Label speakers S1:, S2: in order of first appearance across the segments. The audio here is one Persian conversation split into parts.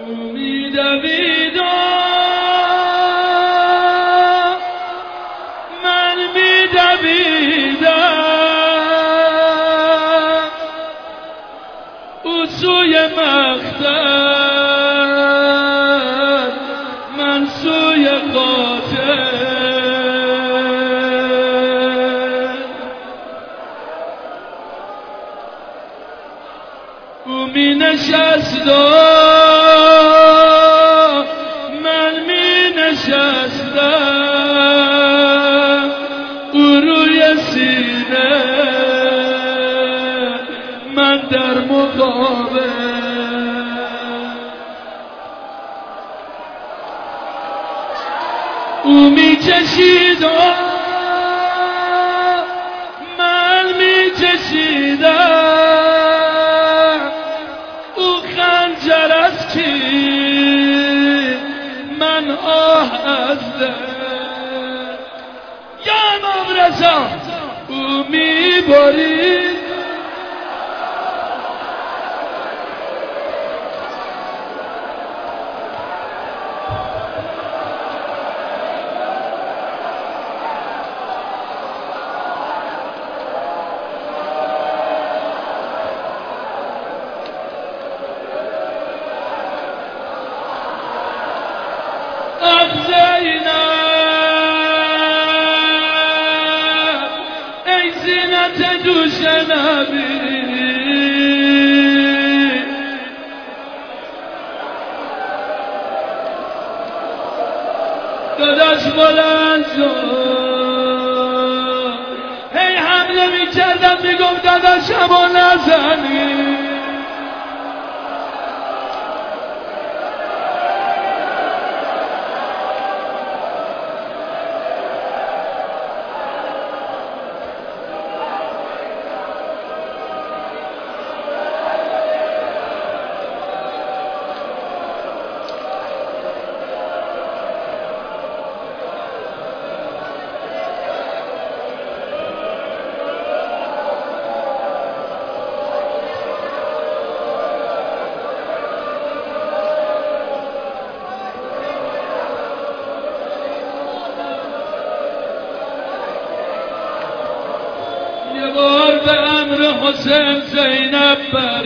S1: میدویدم من میدویدم او سوی مقتل من سوی قاتل او می نشستم من می نشستم او روی سینه من در مقابل او می کشیدم من می کشیدم او خنجر از کی من آه از دل یا امام رضا او می برید ای زینت دوش نبی داداش بلند شد هی حمله میکردم میگم داداشمو نزنی یه بار به امر حسین زینب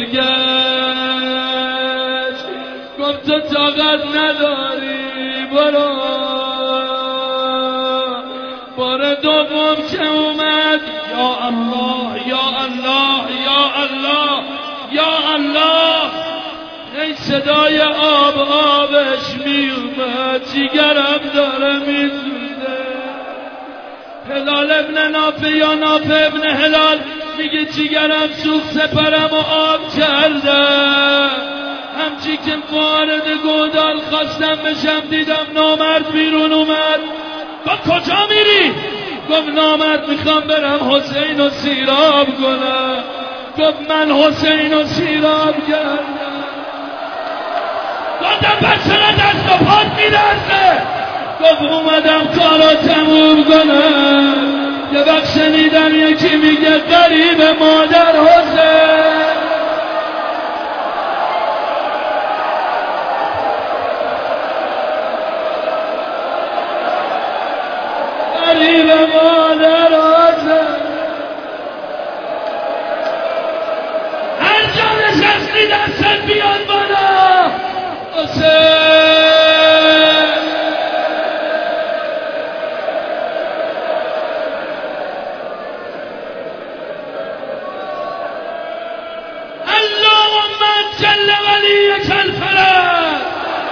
S1: برگشت گفت تو طاقت نداری برو بار دوم که اومد یا الله یا الله یا الله یا الله ای صدای آب آبش می اومد جیگرم داره میسوزه هلال ابن نافع یا نافع ابن هلال میگه جیگرم سوخت سپرم و آب کردم همچی که وارد گودال خواستم بشم دیدم نامرد بیرون اومد با کجا میری؟ گفت نامرد میخوام برم حسین و سیراب کنم گفت من حسین و سیراب کردم گفتم پس چرا دست و پات میلرزه؟ گفت اومدم کارو تموم کنم یه وقت شنیدم یکی میگه قریب مادر حسین قریب مادر حسین هر جا نشستی دستت بیاد بالا حسین جل ولیک الفرج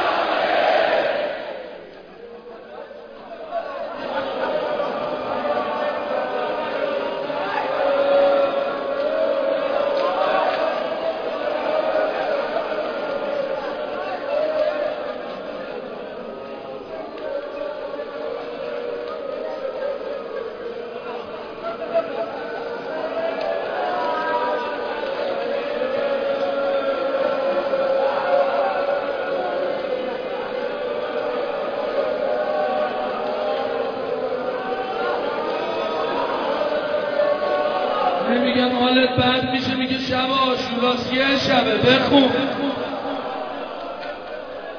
S1: میگم حالت بد میشه میگه شب آشوراست یه شبه بخون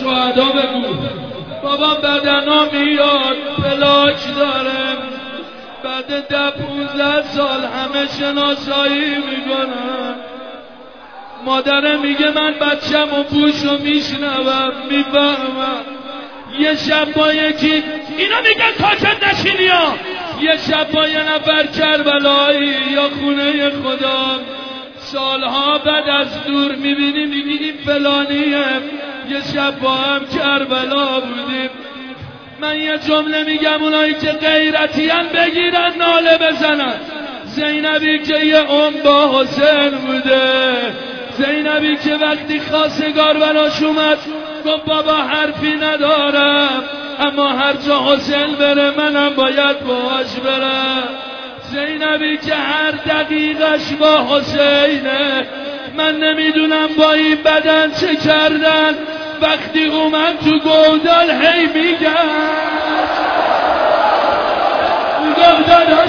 S1: شهدا بگو بابا بدنا میاد پلاک داره بعد 10-15 سال همه شناسایی میکنن مادرم میگه من بچم و بوشو میشنوم میفهمم یه شب با یکی اینا میگن ساکت نشینی ها یه شب با یه نفر کربلایی یا خونه خدا سالها بعد از دور میبینی میگی این فلانیه یه شب با هم کربلا بودیم من یه جمله میگم اونایی که غیرتیان بگیرن ناله بزنن زینبی که یه با حسین بوده زینبی که وقتی خواستگار براش اومد گفت بابا حرفی ندارم اما هر جا حسین بره منم باید باهاش برم زینبی که هر دقیقش با حسینه من نمیدونم با این بدن چه کردن وقتی اومد تو گودال هی میگن گفتن